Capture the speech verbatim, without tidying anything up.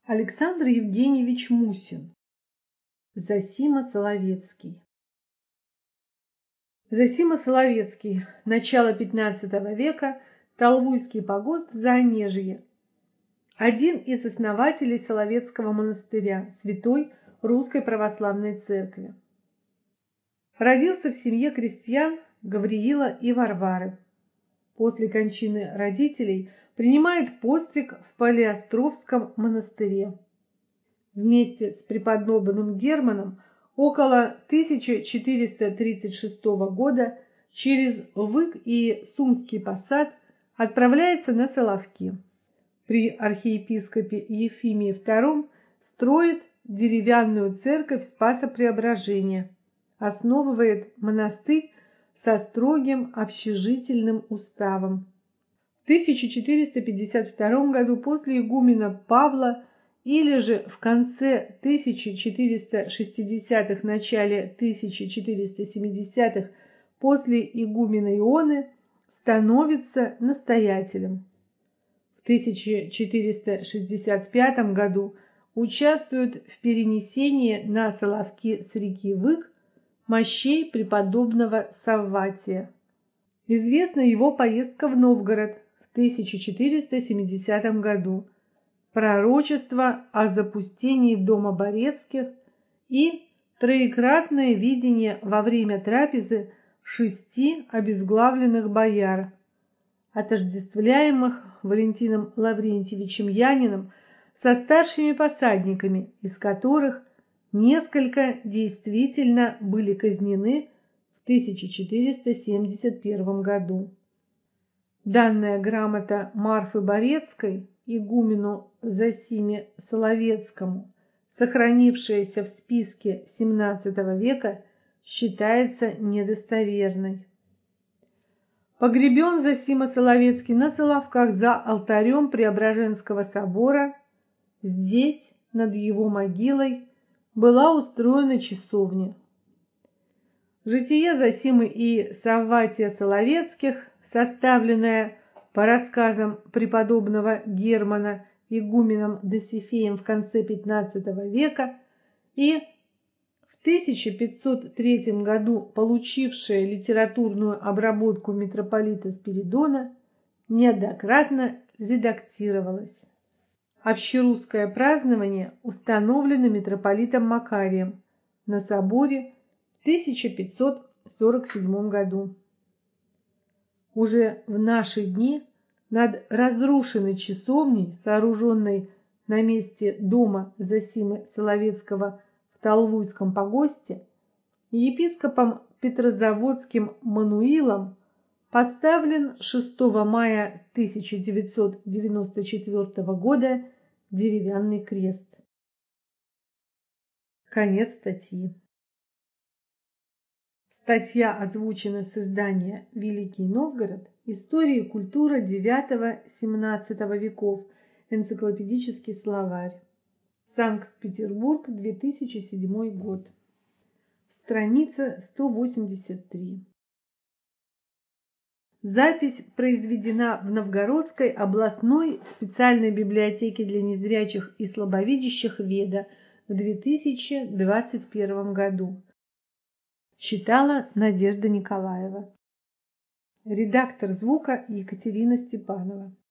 Александр Евгеньевич Мусин. Зосима Соловецкий. Зосима Соловецкий. Начало пятнадцатого века. Талвуйский погост в Заонежье. Один из основателей Соловецкого монастыря, святой Русской Православной Церкви. Родился в семье крестьян Гавриила и Варвары. После кончины родителей принимает постриг в Палеостровском монастыре. Вместе с преподобным Германом около тысяча четыреста тридцать шестого года через Вык и Сумский посад отправляется на Соловки. При архиепископе Ефимии втором строит деревянную церковь Спаса Преображения, основывает монастырь со строгим общежительным уставом. В тысяча четыреста пятьдесят втором году после игумена Павла или же в конце тысяча четыреста шестидесятых, начале тысяча четыреста семидесятых после игумена Ионы становится настоятелем. В тысяча четыреста шестьдесят пятом году участвует в перенесении на Соловки с реки Вык мощей преподобного Савватия. Известна его поездка в Новгород в тысяча четыреста семидесятом году, пророчество о запустении дома Борецких и троекратное видение во время трапезы шести обезглавленных бояр, отождествляемых Валентином Лаврентьевичем Яниным со старшими посадниками, из которых несколько действительно были казнены в тысяча четыреста семьдесят первом году. Данная грамота Марфы Борецкой, игумену Зосиме Соловецкому, сохранившаяся в списке семнадцатого века, считается недостоверной. Погребен Зосима Соловецкий на Соловках за алтарем Преображенского собора. Здесь, над его могилой, была устроена часовня. Житие Зосимы и Савватия Соловецких, составленное по рассказам преподобного Германа игуменом Досифеем в конце пятнадцатого века и в тысяча пятьсот третьем году получившее литературную обработку митрополита Спиридона, неоднократно редактировалось. Общерусское празднование установлено митрополитом Макарием на соборе в тысяча пятьсот сорок седьмом году. Уже в наши дни над разрушенной часовней, сооруженной на месте дома Зосимы Соловецкого в Талвуйском погосте, епископом Петрозаводским Мануилом поставлен шестого мая тысяча девятьсот девяносто четвёртого года деревянный крест. Конец статьи. Статья озвучена с издания «Великий Новгород. История и культура девятого-семнадцатого веков. Энциклопедический словарь». Санкт-Петербург, две тысячи седьмой год. Страница сто восемьдесят три. Запись произведена в Новгородской областной специальной библиотеке для незрячих и слабовидящих Веда в две тысячи двадцать первом году. Читала Надежда Николаева. Редактор звука Екатерина Степанова.